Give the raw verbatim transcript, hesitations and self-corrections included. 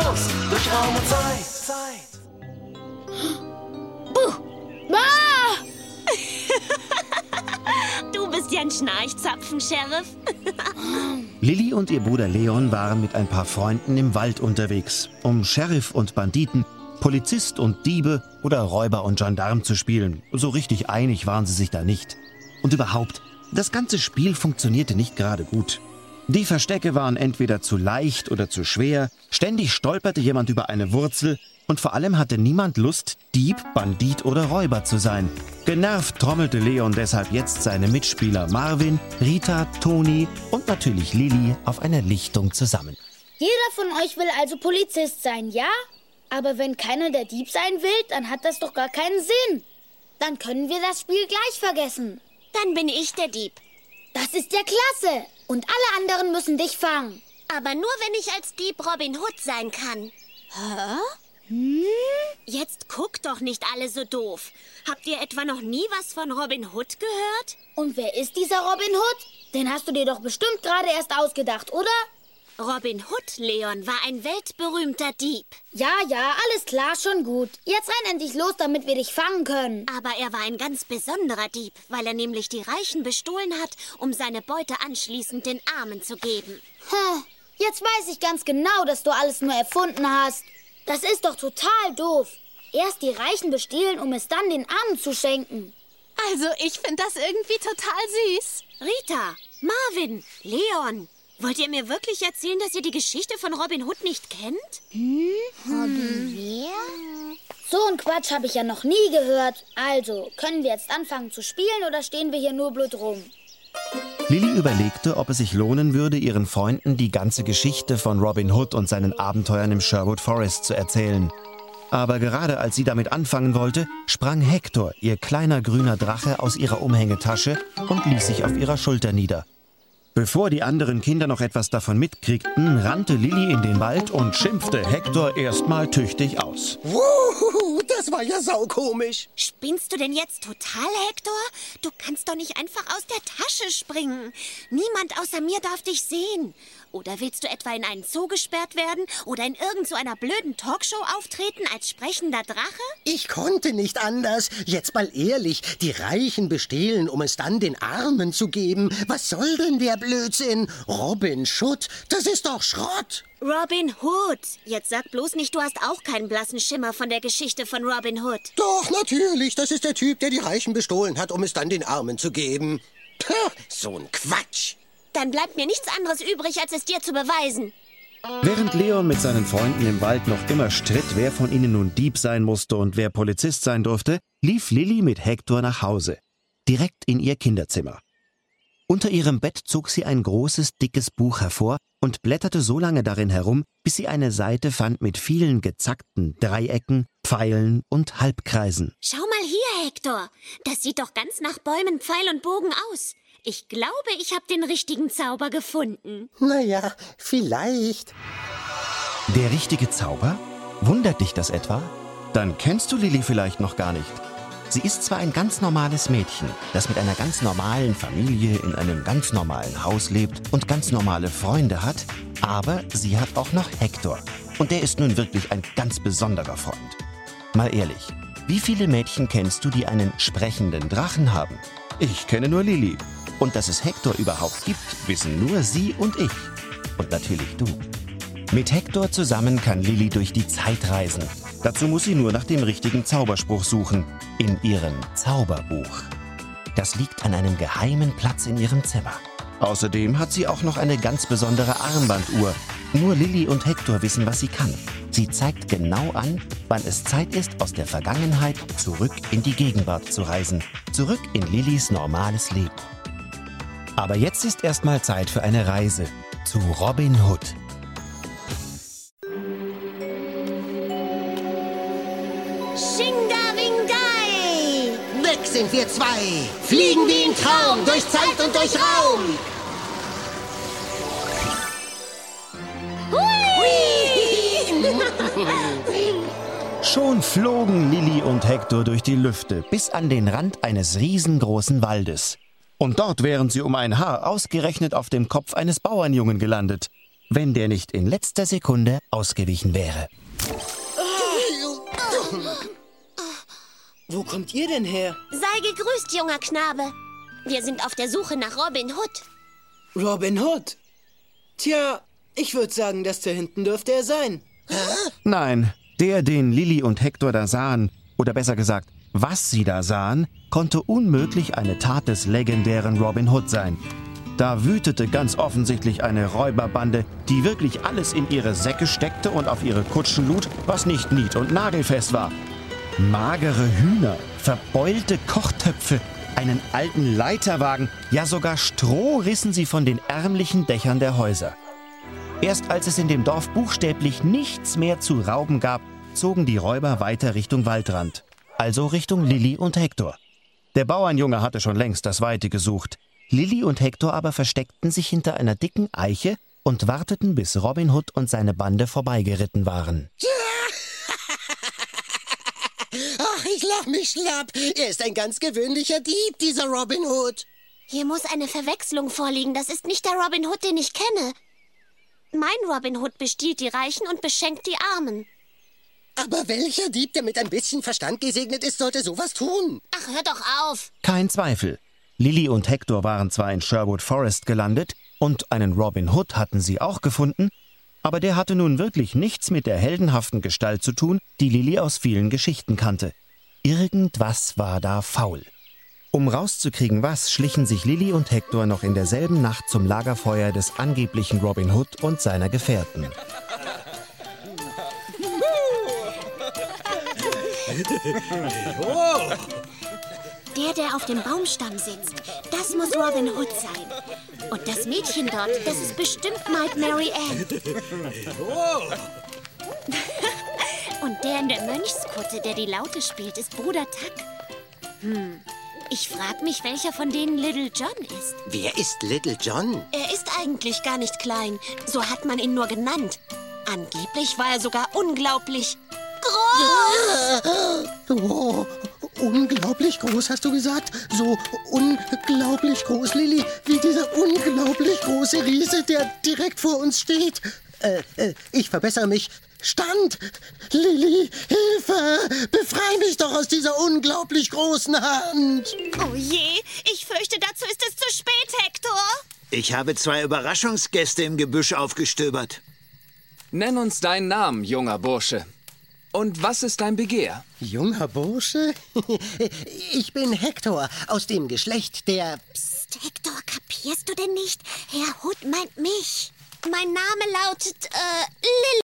Los, durch Raum und Zeit. Zeit. Buh. Ah! Du bist ja ein Schnarchzapfen, Sheriff. Lilly und ihr Bruder Leon waren mit ein paar Freunden im Wald unterwegs, um Sheriff und Banditen, Polizist und Diebe oder Räuber und Gendarm zu spielen. So richtig einig waren sie sich da nicht. Und überhaupt, das ganze Spiel funktionierte nicht gerade gut. Die Verstecke waren entweder zu leicht oder zu schwer, ständig stolperte jemand über eine Wurzel und vor allem hatte niemand Lust, Dieb, Bandit oder Räuber zu sein. Genervt trommelte Leon deshalb jetzt seine Mitspieler Marvin, Rita, Toni und natürlich Lilly auf einer Lichtung zusammen. Jeder von euch will also Polizist sein, ja? Aber wenn keiner der Dieb sein will, dann hat das doch gar keinen Sinn. Dann können wir das Spiel gleich vergessen. Dann bin ich der Dieb. Das ist ja klasse. Und alle anderen müssen dich fangen. Aber nur, wenn ich als Dieb Robin Hood sein kann. Hä? Hm? Jetzt guckt doch nicht alle so doof. Habt ihr etwa noch nie was von Robin Hood gehört? Und wer ist dieser Robin Hood? Den hast du dir doch bestimmt gerade erst ausgedacht, oder? Robin Hood, Leon, war ein weltberühmter Dieb. Ja, ja, alles klar, schon gut. Jetzt renn endlich los, damit wir dich fangen können. Aber er war ein ganz besonderer Dieb, weil er nämlich die Reichen bestohlen hat, um seine Beute anschließend den Armen zu geben. Hm, jetzt weiß ich ganz genau, dass du alles nur erfunden hast. Das ist doch total doof. Erst die Reichen bestehlen, um es dann den Armen zu schenken. Also, ich finde das irgendwie total süß. Rita, Marvin, Leon, wollt ihr mir wirklich erzählen, dass ihr die Geschichte von Robin Hood nicht kennt? Hm? Haben wir? So ein Quatsch habe ich ja noch nie gehört. Also, können wir jetzt anfangen zu spielen oder stehen wir hier nur blöd rum? Lilly überlegte, ob es sich lohnen würde, ihren Freunden die ganze Geschichte von Robin Hood und seinen Abenteuern im Sherwood Forest zu erzählen. Aber gerade als sie damit anfangen wollte, sprang Hector, ihr kleiner grüner Drache, aus ihrer Umhängetasche und ließ sich auf ihrer Schulter nieder. Bevor die anderen Kinder noch etwas davon mitkriegten, rannte Lilly in den Wald und schimpfte Hector erstmal tüchtig aus. Wuhu, das war ja saukomisch. Spinnst du denn jetzt total, Hector? Du kannst doch nicht einfach aus der Tasche springen. Niemand außer mir darf dich sehen. Oder willst du etwa in einen Zoo gesperrt werden oder in irgend so einer blöden Talkshow auftreten als sprechender Drache? Ich konnte nicht anders. Jetzt mal ehrlich, die Reichen bestehlen, um es dann den Armen zu geben. Was soll denn der Blödsinn? Robin Hood, das ist doch Schrott. Robin Hood. Jetzt sag bloß nicht, du hast auch keinen blassen Schimmer von der Geschichte von Robin Hood. Doch, natürlich. Das ist der Typ, der die Reichen bestohlen hat, um es dann den Armen zu geben. Puh, so ein Quatsch. Dann bleibt mir nichts anderes übrig, als es dir zu beweisen. Während Leon mit seinen Freunden im Wald noch immer stritt, wer von ihnen nun Dieb sein musste und wer Polizist sein durfte, lief Lilly mit Hector nach Hause, direkt in ihr Kinderzimmer. Unter ihrem Bett zog sie ein großes, dickes Buch hervor und blätterte so lange darin herum, bis sie eine Seite fand mit vielen gezackten Dreiecken, Pfeilen und Halbkreisen. Schau mal hier, Hector. Das sieht doch ganz nach Bäumen, Pfeil und Bogen aus. Ich glaube, ich habe den richtigen Zauber gefunden. Naja, vielleicht. Der richtige Zauber? Wundert dich das etwa? Dann kennst du Lilly vielleicht noch gar nicht. Sie ist zwar ein ganz normales Mädchen, das mit einer ganz normalen Familie in einem ganz normalen Haus lebt und ganz normale Freunde hat, aber sie hat auch noch Hector. Und der ist nun wirklich ein ganz besonderer Freund. Mal ehrlich, wie viele Mädchen kennst du, die einen sprechenden Drachen haben? Ich kenne nur Lilly. Und dass es Hector überhaupt gibt, wissen nur sie und ich. Und natürlich du. Mit Hector zusammen kann Lilly durch die Zeit reisen. Dazu muss sie nur nach dem richtigen Zauberspruch suchen. In ihrem Zauberbuch. Das liegt an einem geheimen Platz in ihrem Zimmer. Außerdem hat sie auch noch eine ganz besondere Armbanduhr. Nur Lilly und Hector wissen, was sie kann. Sie zeigt genau an, wann es Zeit ist, aus der Vergangenheit zurück in die Gegenwart zu reisen. Zurück in Lillys normales Leben. Aber jetzt ist erstmal Zeit für eine Reise zu Robin Hood. Shingaringai! Weg sind wir zwei. Fliegen wie im Traum, durch Zeit und durch Raum. Schon flogen Lilly und Hector durch die Lüfte bis an den Rand eines riesengroßen Waldes. Und dort wären sie um ein Haar ausgerechnet auf dem Kopf eines Bauernjungen gelandet. wenn der nicht in letzter Sekunde ausgewichen wäre. Wo kommt ihr denn her? Sei gegrüßt, junger Knabe. Wir sind auf der Suche nach Robin Hood. Robin Hood? Tja, ich würde sagen, dass da hinten dürfte er sein. Nein, der, den Lilli und Hector da sahen, oder besser gesagt, was sie da sahen, konnte unmöglich eine Tat des legendären Robin Hood sein. Da wütete ganz offensichtlich eine Räuberbande, die wirklich alles in ihre Säcke steckte und auf ihre Kutschen lud, was nicht nied- und nagelfest war. Magere Hühner, verbeulte Kochtöpfe, einen alten Leiterwagen, ja sogar Stroh rissen sie von den ärmlichen Dächern der Häuser. Erst als es in dem Dorf buchstäblich nichts mehr zu rauben gab, zogen die Räuber weiter Richtung Waldrand, also Richtung Lilli und Hector. Der Bauernjunge hatte schon längst das Weite gesucht. Lilli und Hector aber versteckten sich hinter einer dicken Eiche und warteten, bis Robin Hood und seine Bande vorbeigeritten waren. Ach, ich lach mich schlapp. Er ist ein ganz gewöhnlicher Dieb, dieser Robin Hood. Hier muss eine Verwechslung vorliegen. Das ist nicht der Robin Hood, den ich kenne. Mein Robin Hood bestiehlt die Reichen und beschenkt die Armen. Aber welcher Dieb, der mit ein bisschen Verstand gesegnet ist, sollte sowas tun? Ach, hör doch auf. Kein Zweifel. Lilli und Hector waren zwar in Sherwood Forest gelandet und einen Robin Hood hatten sie auch gefunden, aber der hatte nun wirklich nichts mit der heldenhaften Gestalt zu tun, die Lilli aus vielen Geschichten kannte. Irgendwas war da faul. Um rauszukriegen was, schlichen sich Lilli und Hector noch in derselben Nacht zum Lagerfeuer des angeblichen Robin Hood und seiner Gefährten. Der, der auf dem Baumstamm sitzt, das muss Robin Hood sein. Und das Mädchen dort, das ist bestimmt Maid Mary Ann. Und der in der Mönchskutte, der die Laute spielt, ist Bruder Tuck. Hm, ich frag mich, welcher von denen Little John ist. Wer ist Little John? Er ist eigentlich gar nicht klein, so hat man ihn nur genannt. Angeblich war er sogar unglaublich groß. Oh, unglaublich groß, hast du gesagt? So unglaublich groß, Lilli, wie dieser unglaublich große Riese, der direkt vor uns steht. Äh, äh, ich verbessere mich. Stand! Lilli, Hilfe! Befrei mich doch aus dieser unglaublich großen Hand! Oh je, ich fürchte, dazu ist es zu spät, Hector. Ich habe zwei Überraschungsgäste im Gebüsch aufgestöbert. Nenn uns deinen Namen, junger Bursche. Und was ist dein Begehr? Junger Bursche? Ich bin Hector, aus dem Geschlecht der... Psst, Hector, kapierst du denn nicht? Herr Hood meint mich. Mein Name lautet, äh, Lilli.